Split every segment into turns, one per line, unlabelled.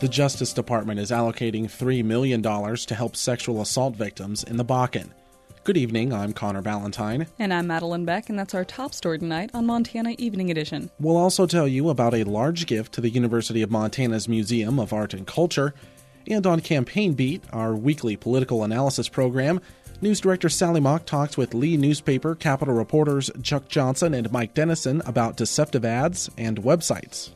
The Justice Department is allocating $3 million to help sexual assault victims in the Bakken. Good evening, I'm Connor Ballantyne.
And I'm Madeline Beck, and that's our top story tonight on Montana Evening Edition.
We'll also tell you about a large gift to the University of Montana's Museum of Art and Culture. And on Campaign Beat, our weekly political analysis program, News Director Sally Mock talks with Lee newspaper Capitol reporters Chuck Johnson and Mike Dennison about deceptive ads and websites.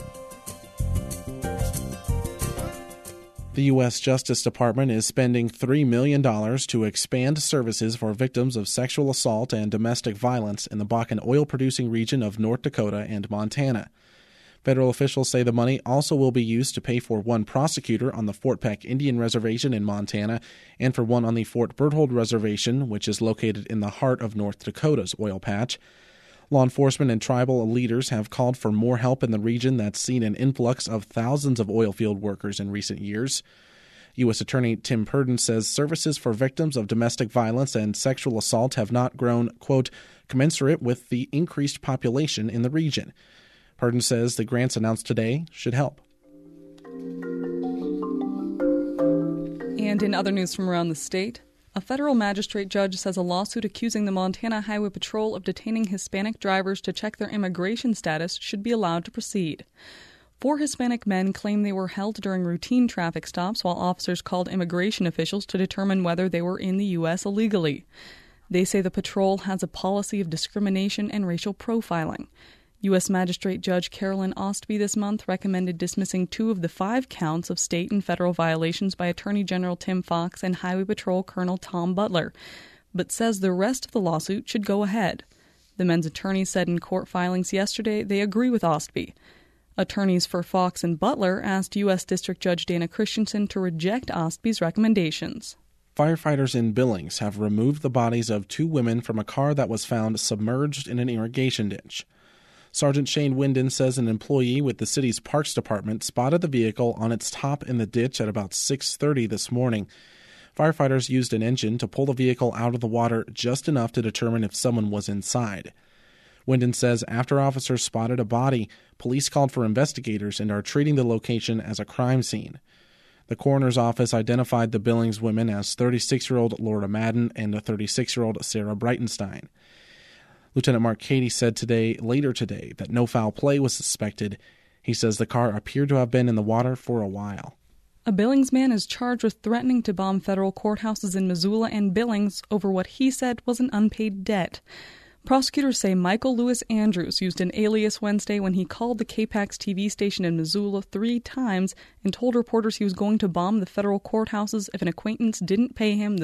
The U.S. Justice Department is spending $3 million to expand services for victims of sexual assault and domestic violence in the Bakken oil-producing region of North Dakota and Montana. Federal officials say the money also will be used to pay for one prosecutor on the Fort Peck Indian Reservation in Montana and for one on the Fort Berthold Reservation, which is located in the heart of North Dakota's oil patch. Law enforcement and tribal leaders have called for more help in the region that's seen an influx of thousands of oil field workers in recent years. U.S. Attorney Tim Purdon says services for victims of domestic violence and sexual assault have not grown, quote, commensurate with the increased population in the region. Purdon says the grants announced today should help.
And in other news from around the state, a federal magistrate judge says a lawsuit accusing the Montana Highway Patrol of detaining Hispanic drivers to check their immigration status should be allowed to proceed. 4 Hispanic men claim they were held during routine traffic stops while officers called immigration officials to determine whether they were in the U.S. illegally. They say the patrol has a policy of discrimination and racial profiling. U.S. Magistrate Judge Carolyn Ostby this month recommended dismissing 2 of the 5 counts of state and federal violations by Attorney General Tim Fox and Highway Patrol Colonel Tom Butler, but says the rest of the lawsuit should go ahead. The men's attorneys said in court filings yesterday they agree with Ostby. Attorneys for Fox and Butler asked U.S. District Judge Dana Christensen to reject Ostby's recommendations.
Firefighters in Billings have removed the bodies of 2 women from a car that was found submerged in an irrigation ditch. Sergeant Shane Winden says an employee with the city's Parks Department spotted the vehicle on its top in the ditch at about 6:30 this morning. Firefighters used an engine to pull the vehicle out of the water just enough to determine if someone was inside. Winden says after officers spotted a body, police called for investigators and are treating the location as a crime scene. The coroner's office identified the Billings women as 36-year-old Laura Madden and a 36-year-old Sarah Breitenstein. Lieutenant Mark Cady said later today that no foul play was suspected. He says the car appeared to have been in the water for a while.
A Billings man is charged with threatening to bomb federal courthouses in Missoula and Billings over what he said was an unpaid debt. Prosecutors say Michael Lewis Andrews used an alias Wednesday when he called the KPAX TV station in Missoula 3 times and told reporters he was going to bomb the federal courthouses if an acquaintance didn't pay him the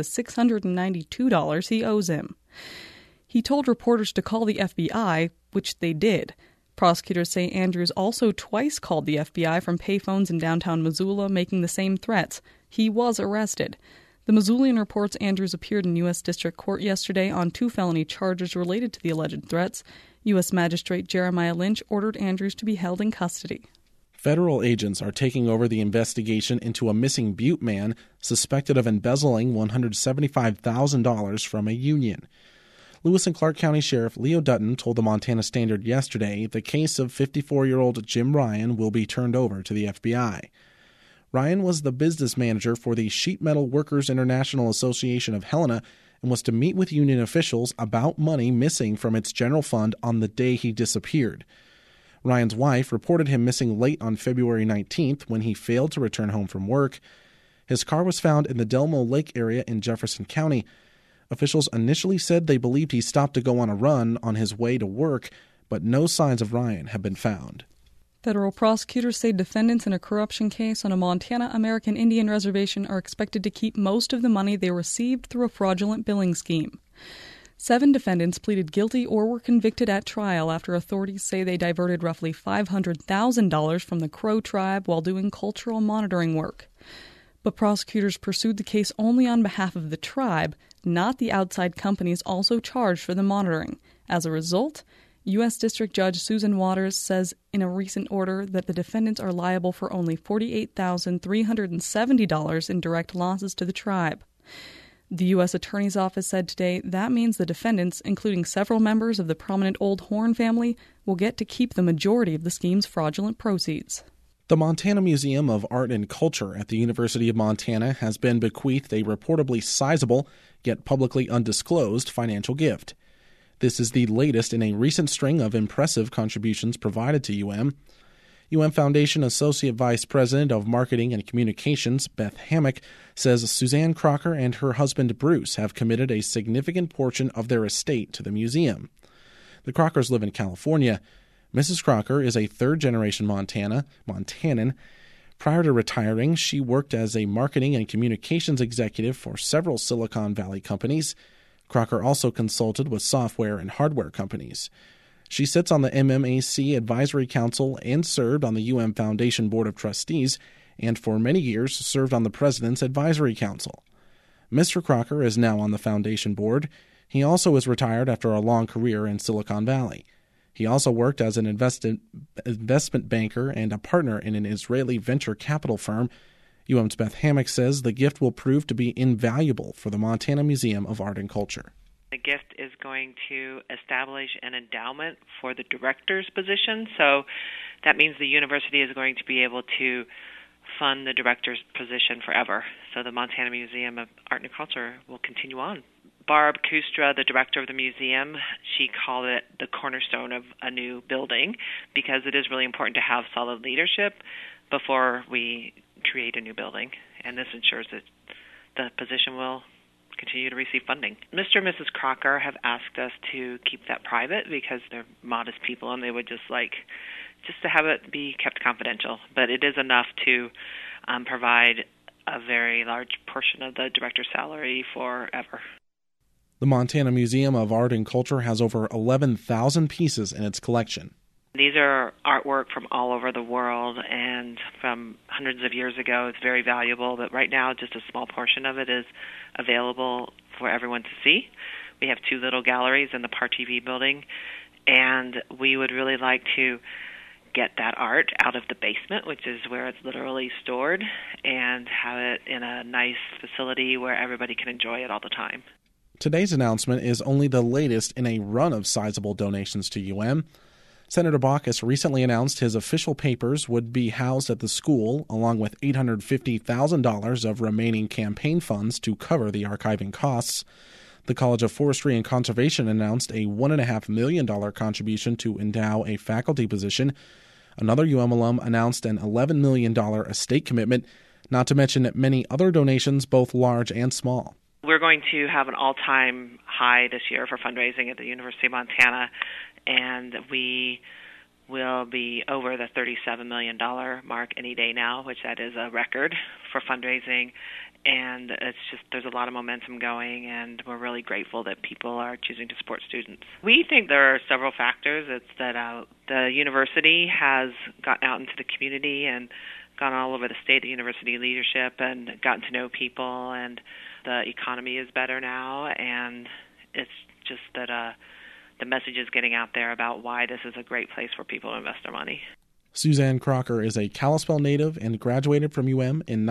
$692 he owes him. He told reporters to call the FBI, which they did. Prosecutors say Andrews also twice called the FBI from payphones in downtown Missoula, making the same threats. He was arrested. The Missoulian reports Andrews appeared in U.S. District Court yesterday on 2 felony charges related to the alleged threats. U.S. Magistrate Jeremiah Lynch ordered Andrews to be held in custody.
Federal agents are taking over the investigation into a missing Butte man suspected of embezzling $175,000 from a union. Lewis and Clark County Sheriff Leo Dutton told the Montana Standard yesterday the case of 54-year-old Jim Ryan will be turned over to the FBI. Ryan was the business manager for the Sheet Metal Workers International Association of Helena and was to meet with union officials about money missing from its general fund on the day he disappeared. Ryan's wife reported him missing late on February 19th when he failed to return home from work. His car was found in the Delmo Lake area in Jefferson County. Officials initially said they believed he stopped to go on a run on his way to work, but no signs of Ryan have been found.
Federal prosecutors say defendants in a corruption case on a Montana American Indian reservation are expected to keep most of the money they received through a fraudulent billing scheme. 7 defendants pleaded guilty or were convicted at trial after authorities say they diverted roughly $500,000 from the Crow tribe while doing cultural monitoring work. But prosecutors pursued the case only on behalf of the tribe, not the outside companies also charged for the monitoring. As a result, U.S. District Judge Susan Waters says in a recent order that the defendants are liable for only $48,370 in direct losses to the tribe. The U.S. Attorney's Office said today that means the defendants, including several members of the prominent Old Horn family, will get to keep the majority of the scheme's fraudulent proceeds.
The Montana Museum of Art and Culture at the University of Montana has been bequeathed a reportedly sizable, yet publicly undisclosed, financial gift. This is the latest in a recent string of impressive contributions provided to UM. UM Foundation Associate Vice President of Marketing and Communications, Beth Hammock, says Suzanne Crocker and her husband Bruce have committed a significant portion of their estate to the museum. The Crockers live in California. Mrs. Crocker is a third-generation Montanan. Prior to retiring, she worked as a marketing and communications executive for several Silicon Valley companies. Crocker also consulted with software and hardware companies. She sits on the MMAC Advisory Council and served on the UM Foundation Board of Trustees, and for many years served on the President's Advisory Council. Mr. Crocker is now on the Foundation Board. He also is retired after a long career in Silicon Valley. He also worked as an investment banker and a partner in an Israeli venture capital firm. UM's Beth Hammock says the gift will prove to be invaluable for the Montana Museum of Art and Culture.
The gift is going to establish an endowment for the director's position, so that means the university is going to be able to fund the director's position forever. So the Montana Museum of Art and Culture will continue on. Barb Kustra, the director of the museum, she called it the cornerstone of a new building because it is really important to have solid leadership before we create a new building, and this ensures that the position will continue to receive funding. Mr. and Mrs. Crocker have asked us to keep that private because they're modest people and they would just to have it be kept confidential. But it is enough to provide a very large portion of the director's salary forever.
The Montana Museum of Art and Culture has over 11,000 pieces in its collection.
These are artwork from all over the world and from hundreds of years ago. It's very valuable, but right now just a small portion of it is available for everyone to see. We have 2 little galleries in the PAR-TV building, and we would really like to get that art out of the basement, which is where it's literally stored, and have it in a nice facility where everybody can enjoy it all the time.
Today's announcement is only the latest in a run of sizable donations to UM. Senator Baucus recently announced his official papers would be housed at the school, along with $850,000 of remaining campaign funds to cover the archiving costs. The College of Forestry and Conservation announced a $1.5 million contribution to endow a faculty position. Another UM alum announced an $11 million estate commitment, not to mention many other donations, both large and small.
We're going to have an all-time high this year for fundraising at the University of Montana, and we will be over the $37 million mark any day now, which that is a record for fundraising. And it's just there's a lot of momentum going, and we're really grateful that people are choosing to support students. We think there are several factors. It's that the university has gotten out into the community and gone all over the state, the university leadership, and gotten to know people, and the economy is better now, and it's just that the message is getting out there about why this is a great place for people to invest their money.
Suzanne Crocker is a Kalispell native and graduated from UM in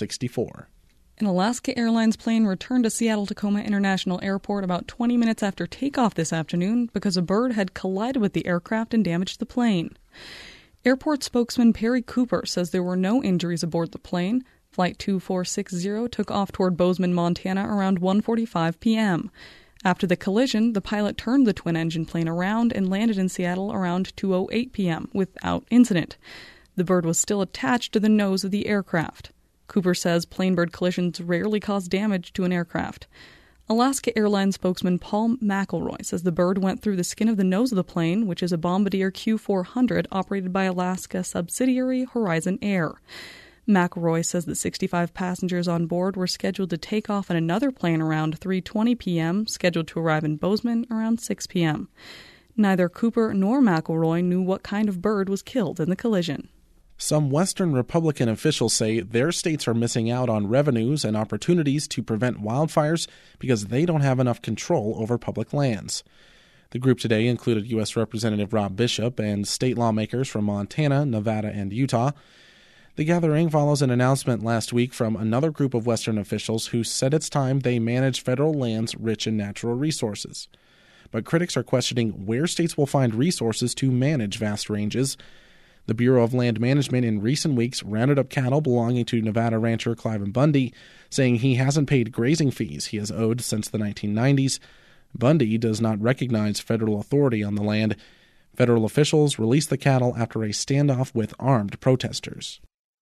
1964.
An Alaska Airlines plane returned to Seattle-Tacoma International Airport about 20 minutes after takeoff this afternoon because a bird had collided with the aircraft and damaged the plane. Airport spokesman Perry Cooper says there were no injuries aboard the plane. Flight 2460 took off toward Bozeman, Montana around 1:45 p.m. After the collision, the pilot turned the twin-engine plane around and landed in Seattle around 2:08 p.m. without incident. The bird was still attached to the nose of the aircraft. Cooper says plane-bird collisions rarely cause damage to an aircraft. Alaska Airlines spokesman Paul McElroy says the bird went through the skin of the nose of the plane, which is a Bombardier Q400 operated by Alaska subsidiary Horizon Air. McElroy says that 65 passengers on board were scheduled to take off in another plane around 3:20 p.m., scheduled to arrive in Bozeman around 6 p.m. Neither Cooper nor McElroy knew what kind of bird was killed in the collision.
Some Western Republican officials say their states are missing out on revenues and opportunities to prevent wildfires because they don't have enough control over public lands. The group today included U.S. Representative Rob Bishop and state lawmakers from Montana, Nevada, and Utah. The gathering follows an announcement last week from another group of Western officials who said it's time they manage federal lands rich in natural resources. But critics are questioning where states will find resources to manage vast ranges. The Bureau of Land Management in recent weeks rounded up cattle belonging to Nevada rancher Cliven Bundy, saying he hasn't paid grazing fees he has owed since the 1990s. Bundy does not recognize federal authority on the land. Federal officials released the cattle after a standoff with armed protesters.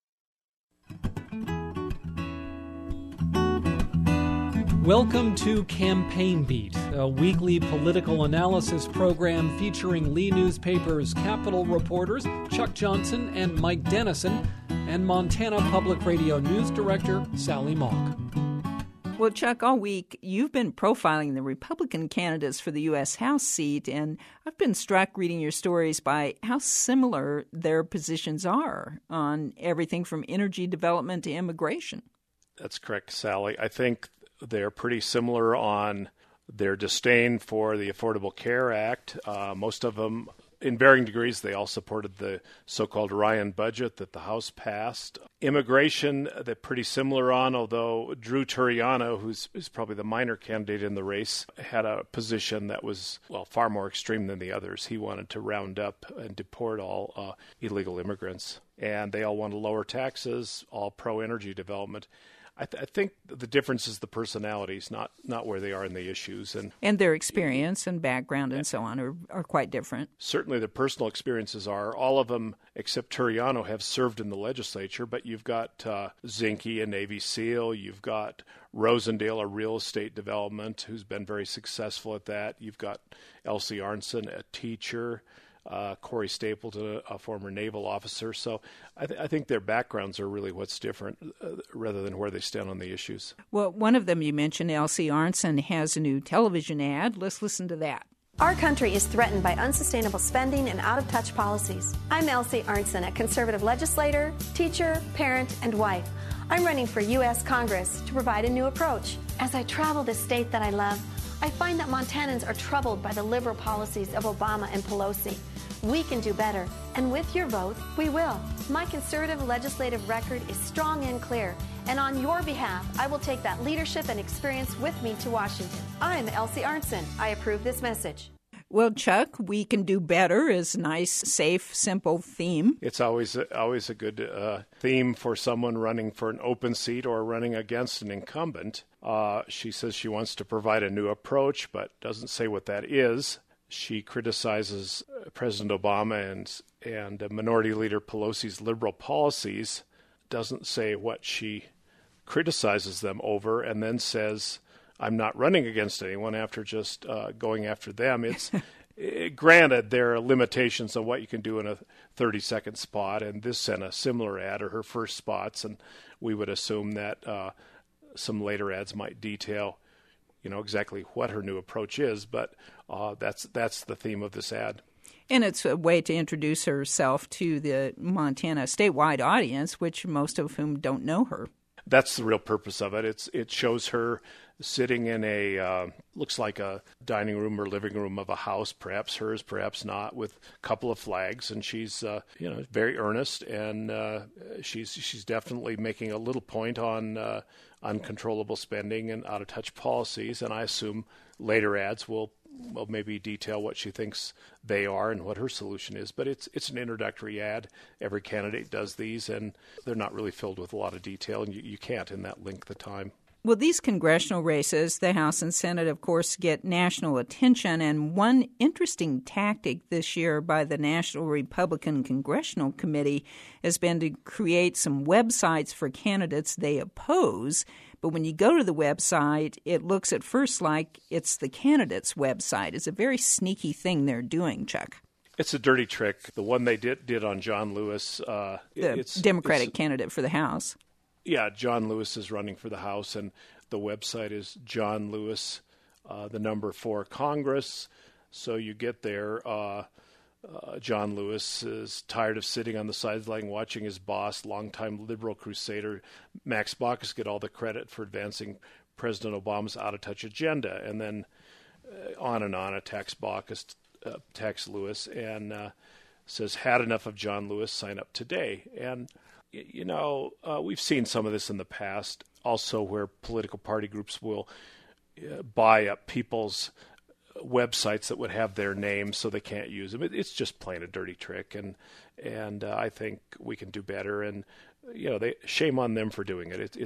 Welcome to Campaign Beat, a weekly political analysis program featuring Lee Newspaper's Capitol reporters Chuck Johnson and Mike Dennison, and Montana Public Radio News Director Sally Mock.
Well, Chuck, all week you've been profiling the Republican candidates for the U.S. House seat, and I've been struck reading your stories by how similar their positions are on everything from energy development to immigration.
That's correct, Sally. I think they're pretty similar on their disdain for the Affordable Care Act. Most of them, in varying degrees, they all supported the so-called Ryan budget that the House passed. Immigration, they're pretty similar on, although Drew Turiano, who's probably the minor candidate in the race, had a position that was, far more extreme than the others. He wanted to round up and deport all illegal immigrants. And they all want to lower taxes, all pro-energy development. I think the difference is the personalities, not where they are in the issues.
And their experience and background and so on are quite different.
Certainly the personal experiences are. All of them, except Turiano, have served in the legislature, but you've got Zinke, a Navy SEAL. You've got Rosendale, a real estate development, who's been very successful at that. You've got Elsie Arnson, a teacher. Corey Stapleton, a former naval officer. So I think their backgrounds are really what's different rather than where they stand on the issues.
Well, one of them you mentioned, Elsie Arnson, has a new television ad. Let's listen to that.
Our country is threatened by unsustainable spending and out-of-touch policies. I'm Elsie Arnson, a conservative legislator, teacher, parent, and wife. I'm running for U.S. Congress to provide a new approach. As I travel this state that I love, I find that Montanans are troubled by the liberal policies of Obama and Pelosi. We can do better, and with your vote, we will. My conservative legislative record is strong and clear, and on your behalf, I will take that leadership and experience with me to Washington. I'm Elsie Arnson. I approve this message.
Well, Chuck, we can do better is a nice, safe, simple theme.
It's always a good theme for someone running for an open seat or running against an incumbent. She says she wants to provide a new approach, but doesn't say what that is. She criticizes President Obama and Minority Leader Pelosi's liberal policies, doesn't say what she criticizes them over, and then says, I'm not running against anyone after just going after them. It's granted, there are limitations on what you can do in a 30-second spot, and this sent a similar ad, or her first spots, and we would assume that some later ads might detail exactly what her new approach is, but that's the theme of this ad.
And it's a way to introduce herself to the Montana statewide audience, which most of whom don't know her.
That's the real purpose of it. It shows her sitting in a, looks like a dining room or living room of a house, perhaps hers, perhaps not, with a couple of flags. And she's, very earnest, and she's definitely making a little point on uncontrollable spending and out-of-touch policies. And I assume later ads will maybe detail what she thinks they are and what her solution is. But it's an introductory ad. Every candidate does these, and they're not really filled with a lot of detail, and you can't in that length of time.
Well, these congressional races, the House and Senate, of course, get national attention. And one interesting tactic this year by the National Republican Congressional Committee has been to create some websites for candidates they oppose. But when you go to the website, it looks at first like it's the candidate's website. It's a very sneaky thing they're doing, Chuck.
It's a dirty trick. The one they did on John Lewis.
The Democratic candidate for the House.
Yeah, John Lewis is running for the House, and the website is John Lewis, the number 4 Congress. So you get there. John Lewis is tired of sitting on the sideline watching his boss, longtime liberal crusader Max Baucus, get all the credit for advancing President Obama's out-of-touch agenda. And then on and on attacks Baucus, attacks Lewis, and says, had enough of John Lewis, sign up today. And we've seen some of this in the past also, where political party groups will buy up people's websites that would have their names so they can't use them. It's just plain a dirty trick, and And I think we can do better. And shame on them for doing it.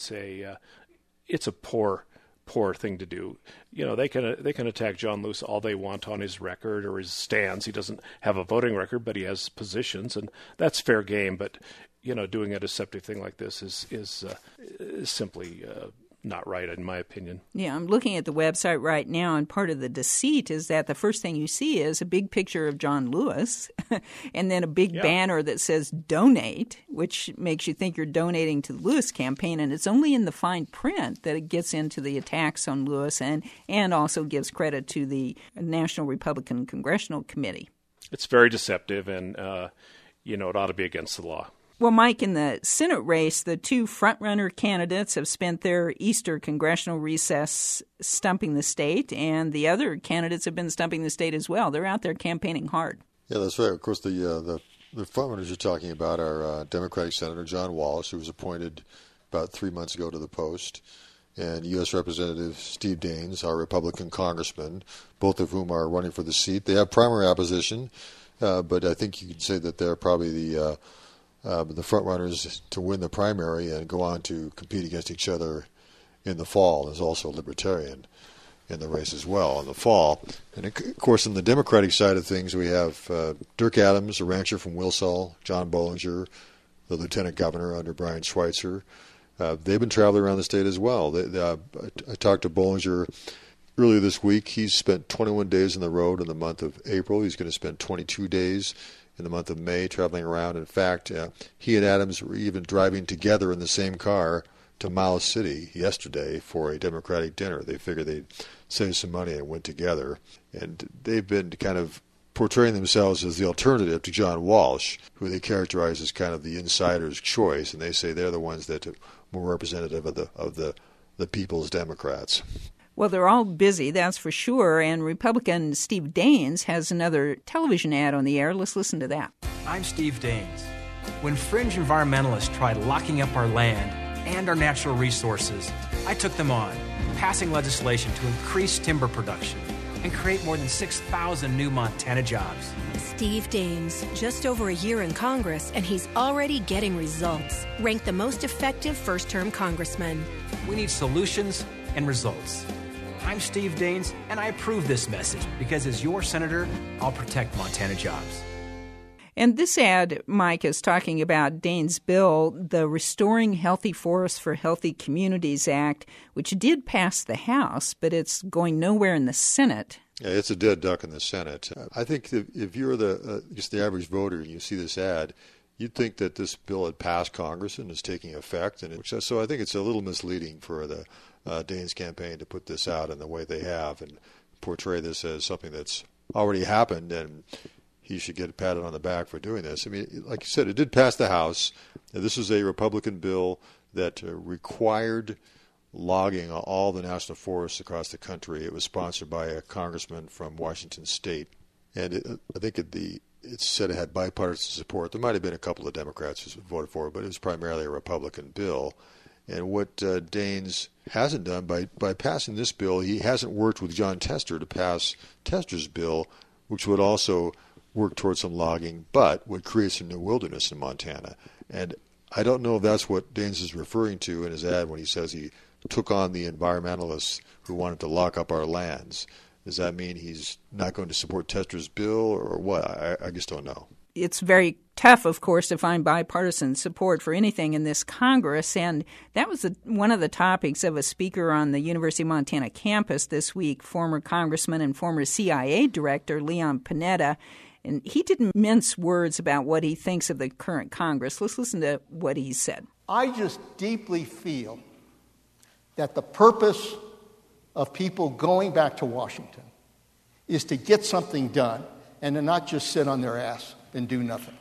It's a poor thing to do. They can attack John Lewis all they want on his record or his stands. He doesn't have a voting record, but he has positions, and that's fair game. But doing a deceptive thing like this is simply not right, in my opinion.
Yeah, I'm looking at the website right now, and part of the deceit is that the first thing you see is a big picture of John Lewis and then a big banner that says donate, which makes you think you're donating to the Lewis campaign, and it's only in the fine print that it gets into the attacks on Lewis and also gives credit to the National Republican Congressional Committee.
It's very deceptive, and it ought to be against the law.
Well, Mike, in the Senate race, the two front-runner candidates have spent their Easter congressional recess stumping the state, and the other candidates have been stumping the state as well. They're out there campaigning hard.
Yeah, that's right. Of course, the front-runners you're talking about are Democratic Senator John Walsh, who was appointed about 3 months ago to the post, and U.S. Representative Steve Daines, our Republican congressman, both of whom are running for the seat. They have primary opposition, but I think you could say that they're probably the front runners to win the primary and go on to compete against each other in the fall. There's also a Libertarian in the race as well in the fall. And of course, on the Democratic side of things, we have Dirk Adams, a rancher from Wilsall, John Bollinger, the lieutenant governor under Brian Schweitzer. They've been traveling around the state as well. I talked to Bollinger earlier this week. He's spent 21 days on the road in the month of April. He's going to spend 22 days in the month of May traveling around. In fact, he and Adams were even driving together in the same car to Miles City yesterday for a Democratic dinner. They figured they'd save some money and went together. And they've been kind of portraying themselves as the alternative to John Walsh, who they characterize as kind of the insider's choice. And they say they're the ones that are more representative of the people's Democrats.
Well, they're all busy, that's for sure, and Republican Steve Daines has another television ad on the air. Let's listen to that.
I'm Steve Daines. When fringe environmentalists tried locking up our land and our natural resources, I took them on, passing legislation to increase timber production and create more than 6,000 new Montana jobs.
Steve Daines, just over a year in Congress, and he's already getting results. Ranked the most effective first-term congressman.
We need solutions and results. I'm Steve Daines, and I approve this message because as your senator, I'll protect Montana jobs.
And this ad, Mike, is talking about Daines' bill, the Restoring Healthy Forests for Healthy Communities Act, which did pass the House, but it's going nowhere in the Senate.
Yeah, it's a dead duck in the Senate. I think if you're just the average voter and you see this ad, you'd think that this bill had passed Congress and is taking effect. So I think it's a little misleading for the Daines campaign to put this out in the way they have and portray this as something that's already happened and he should get patted on the back for doing this. I mean, like you said, it did pass the House. This was a Republican bill that required logging all the national forests across the country. It was sponsored by a congressman from Washington State. And I think it said it had bipartisan support. There might have been a couple of Democrats who voted for it, but it was primarily a Republican bill. And what Daines hasn't done, by passing this bill, he hasn't worked with John Tester to pass Tester's bill, which would also work towards some logging, but would create some new wilderness in Montana. And I don't know if that's what Daines is referring to in his ad when he says he took on the environmentalists who wanted to lock up our lands. Does that mean he's not going to support Tester's bill or what? I just don't know.
It's very tough, of course, to find bipartisan support for anything in this Congress, and that was one of the topics of a speaker on the University of Montana campus this week, former Congressman and former CIA Director Leon Panetta, and he didn't mince words about what he thinks of the current Congress. Let's listen to what he said.
I just deeply feel that the purpose of people going back to Washington is to get something done and to not just sit on their ass and do nothing.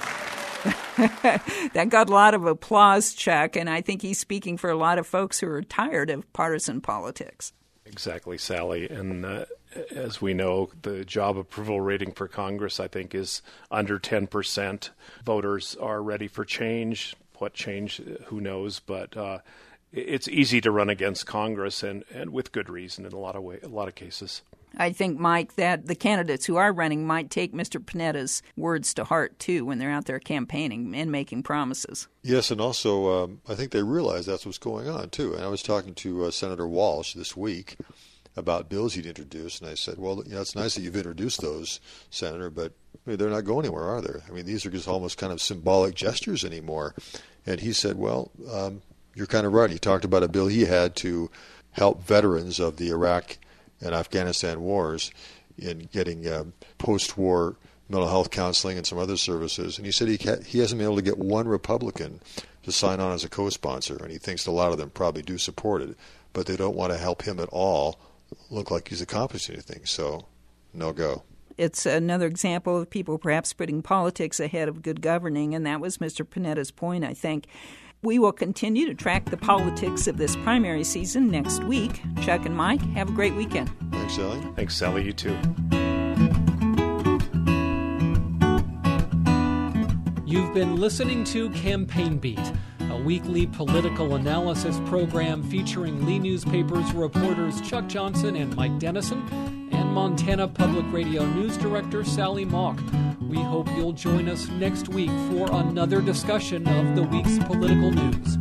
That got a lot of applause, Chuck, and I think he's speaking for a lot of folks who are tired of partisan politics.
Exactly, Sally. And as we know, the job approval rating for Congress, I think, is under 10%. Voters are ready for change. What change, who knows? But it's easy to run against Congress, and with good reason in a lot of cases.
I think, Mike, that the candidates who are running might take Mr. Panetta's words to heart, too, when they're out there campaigning and making promises.
Yes, and also I think they realize that's what's going on, too. And I was talking to Senator Walsh this week about bills he'd introduced, and I said, well, it's nice that you've introduced those, Senator, but they're not going anywhere, are they? I mean, these are just almost kind of symbolic gestures anymore. And he said, well, you're kind of right. He talked about a bill he had to help veterans of the Iraq and Afghanistan wars in getting post-war mental health counseling and some other services. And he said he hasn't been able to get one Republican to sign on as a co-sponsor, and he thinks a lot of them probably do support it, but they don't want to help him at all look like he's accomplished anything. So, no go.
It's another example of people perhaps putting politics ahead of good governing, and that was Mr. Panetta's point, I think. We will continue to track the politics of this primary season next week. Chuck and Mike, have a great weekend.
Thanks, Sally.
Thanks, Sally. You too.
You've been listening to Campaign Beat, a weekly political analysis program featuring Lee newspapers reporters Chuck Johnson and Mike Dennison and Montana Public Radio News Director Sally Mock. We hope you'll join us next week for another discussion of the week's political news.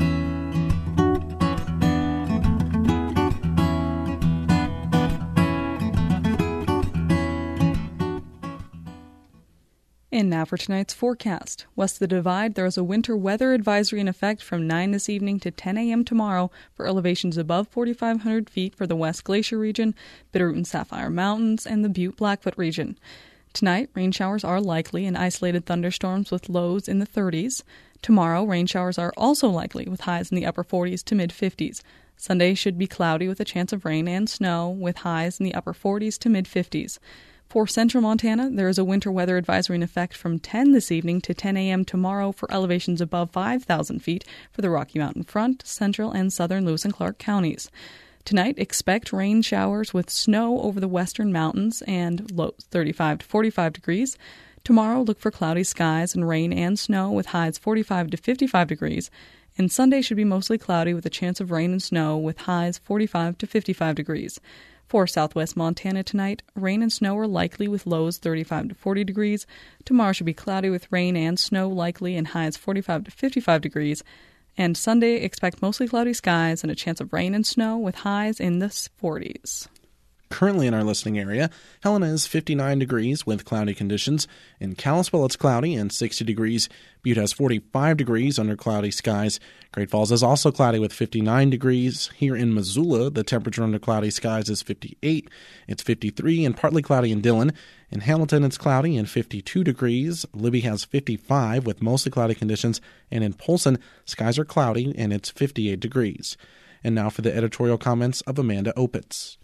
And now for tonight's forecast. West of the Divide, there is a winter weather advisory in effect from 9 this evening to 10 a.m. tomorrow for elevations above 4,500 feet for the West Glacier region, Bitterroot and Sapphire Mountains, and the Butte-Blackfoot region. Tonight, rain showers are likely and isolated thunderstorms with lows in the 30s. Tomorrow, rain showers are also likely with highs in the upper 40s to mid-50s. Sunday should be cloudy with a chance of rain and snow with highs in the upper 40s to mid-50s. For central Montana, there is a winter weather advisory in effect from 10 this evening to 10 a.m. tomorrow for elevations above 5,000 feet for the Rocky Mountain Front, central and southern Lewis and Clark counties. Tonight, expect rain showers with snow over the western mountains and lows 35 to 45 degrees. Tomorrow, look for cloudy skies and rain and snow with highs 45 to 55 degrees. And Sunday should be mostly cloudy with a chance of rain and snow with highs 45 to 55 degrees. For southwest Montana tonight, rain and snow are likely with lows 35 to 40 degrees. Tomorrow should be cloudy with rain and snow likely and highs 45 to 55 degrees. And Sunday, expect mostly cloudy skies and a chance of rain and snow with highs in the 40s.
Currently in our listening area, Helena is 59 degrees with cloudy conditions. In Kalispell, it's cloudy and 60 degrees. Butte has 45 degrees under cloudy skies. Great Falls is also cloudy with 59 degrees. Here in Missoula, the temperature under cloudy skies is 58. It's 53 and partly cloudy in Dillon. In Hamilton, it's cloudy and 52 degrees. Libby has 55 with mostly cloudy conditions. And in Polson, skies are cloudy and it's 58 degrees. And now for the editorial comments of Amanda Opitz.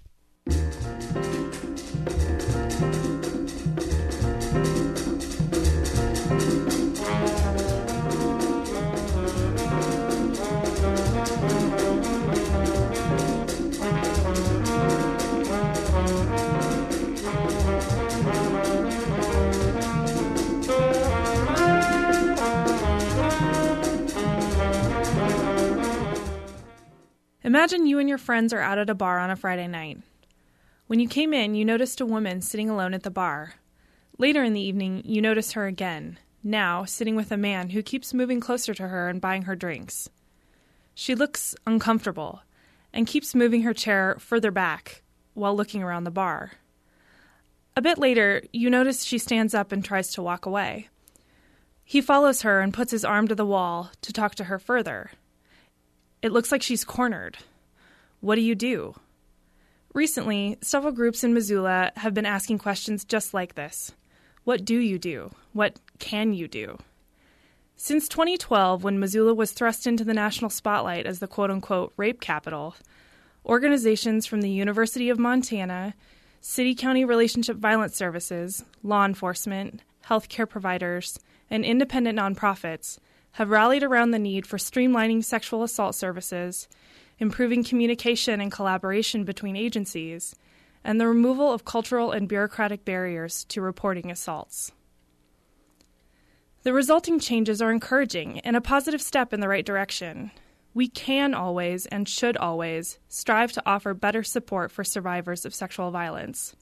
Imagine you and your friends are out at a bar on a Friday night. When you came in, you noticed a woman sitting alone at the bar. Later in the evening, you noticed her again, now sitting with a man who keeps moving closer to her and buying her drinks. She looks uncomfortable and keeps moving her chair further back while looking around the bar. A bit later, you notice she stands up and tries to walk away. He follows her and puts his arm to the wall to talk to her further. It looks like she's cornered. What do you do? Recently, several groups in Missoula have been asking questions just like this. What do you do? What can you do? Since 2012, when Missoula was thrust into the national spotlight as the quote-unquote rape capital, organizations from the University of Montana, city-county relationship violence services, law enforcement, healthcare providers, and independent nonprofits have rallied around the need for streamlining sexual assault services, improving communication and collaboration between agencies, and the removal of cultural and bureaucratic barriers to reporting assaults. The resulting changes are encouraging and a positive step in the right direction. We can always and should always strive to offer better support for survivors of sexual violence.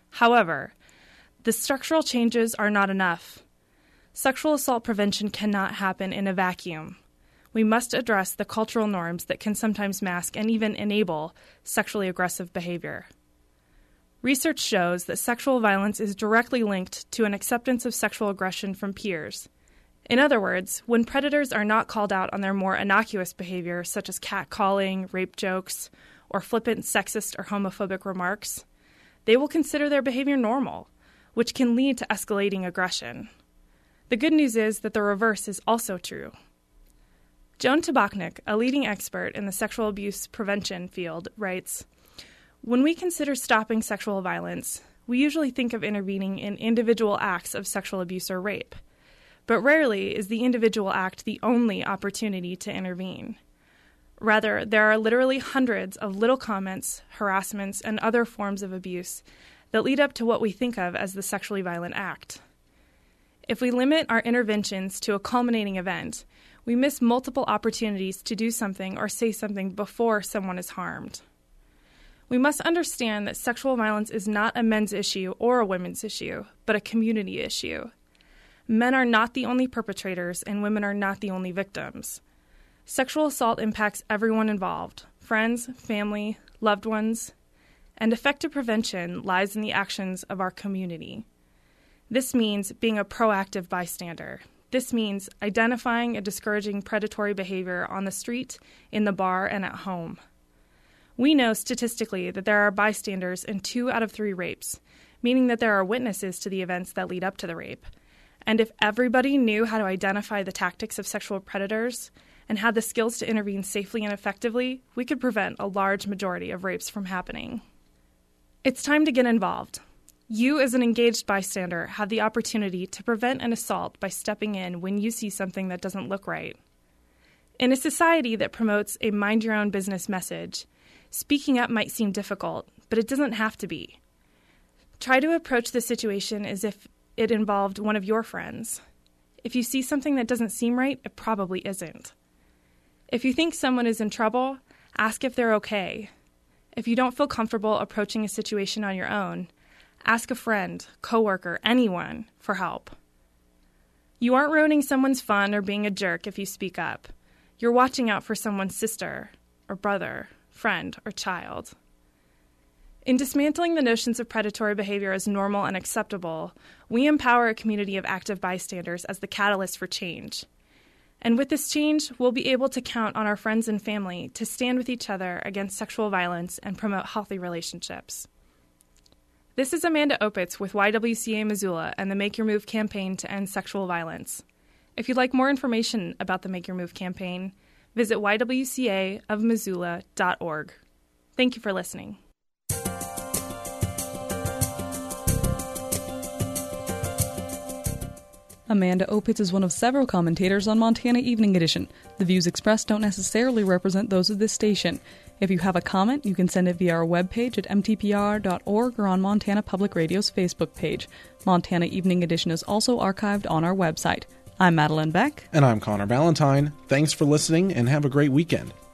However, the structural changes are not enough. Sexual assault prevention cannot happen in a vacuum. We must address the cultural norms that can sometimes mask and even enable sexually aggressive behavior. Research shows that sexual violence is directly linked to an acceptance of sexual aggression from peers. In other words, when predators are not called out on their more innocuous behavior, such as catcalling, rape jokes, or flippant sexist or homophobic remarks, they will consider their behavior normal, which can lead to escalating aggression. The good news is that the reverse is also true. Joan Tabachnik, a leading expert in the sexual abuse prevention field, writes, "When we consider stopping sexual violence, we usually think of intervening in individual acts of sexual abuse or rape. But rarely is the individual act the only opportunity to intervene. Rather, there are literally hundreds of little comments, harassments, and other forms of abuse that lead up to what we think of as the sexually violent act. If we limit our interventions to a culminating event, we miss multiple opportunities to do something or say something before someone is harmed. We must understand that sexual violence is not a men's issue or a women's issue, but a community issue. Men are not the only perpetrators, and women are not the only victims. Sexual assault impacts everyone involved: friends, family, loved ones, and effective prevention lies in the actions of our community. This means being a proactive bystander. This means identifying and discouraging predatory behavior on the street, in the bar, and at home. We know statistically that there are bystanders in 2 out of 3 rapes, meaning that there are witnesses to the events that lead up to the rape. And if everybody knew how to identify the tactics of sexual predators and had the skills to intervene safely and effectively, we could prevent a large majority of rapes from happening. It's time to get involved. You, as an engaged bystander, have the opportunity to prevent an assault by stepping in when you see something that doesn't look right. In a society that promotes a mind-your-own-business message, speaking up might seem difficult, but it doesn't have to be. Try to approach the situation as if it involved one of your friends. If you see something that doesn't seem right, it probably isn't. If you think someone is in trouble, ask if they're okay. If you don't feel comfortable approaching a situation on your own, ask a friend, coworker, anyone for help. You aren't ruining someone's fun or being a jerk if you speak up. You're watching out for someone's sister or brother, friend, or child. In dismantling the notions of predatory behavior as normal and acceptable, we empower a community of active bystanders as the catalyst for change. And with this change, we'll be able to count on our friends and family to stand with each other against sexual violence and promote healthy relationships. This is Amanda Opitz with YWCA Missoula and the Make Your Move campaign to end sexual violence. If you'd like more information about the Make Your Move campaign, visit ywcaofmissoula.org. Thank you for listening.
Amanda Opitz is one of several commentators on Montana Evening Edition. The views expressed don't necessarily represent those of this station. If you have a comment, you can send it via our webpage at mtpr.org or on Montana Public Radio's Facebook page. Montana Evening Edition is also archived on our website. I'm Madeline Beck.
And I'm Connor Ballantyne. Thanks for listening and have a great weekend.